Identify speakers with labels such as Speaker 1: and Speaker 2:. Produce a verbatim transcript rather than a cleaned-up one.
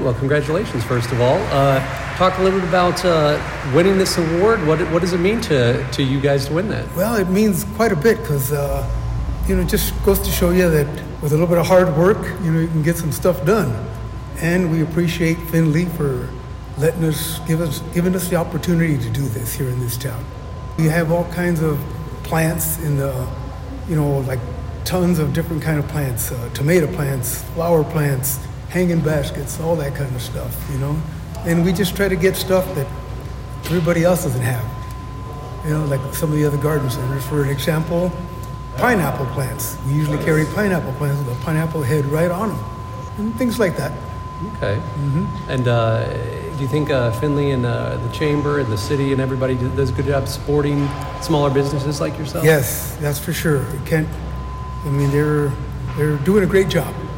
Speaker 1: Well, congratulations, first of all. Uh, talk a little bit about uh, winning this award. What what does it mean to, to you guys to win that?
Speaker 2: Well, it means quite a bit because, uh, you know, it just goes to show you that with a little bit of hard work, you know, you can get some stuff done. And we appreciate Finley for letting us, give us, giving us the opportunity to do this here in this town. We have all kinds of plants in the, you know, like tons of different kind of plants, uh, tomato plants, flower plants, hanging baskets, all that kind of stuff, you know. And we just try to get stuff that everybody else doesn't have. You know, like some of the other garden centers. For example, pineapple plants. We usually carry pineapple plants with a pineapple head right on them, and things like that.
Speaker 1: Okay. Mm-hmm. And uh, do you think uh, Finley and uh, the chamber and the city and everybody does a good job supporting smaller businesses like yourself?
Speaker 2: Yes, that's for sure. You can't. I mean, they're they're doing a great job.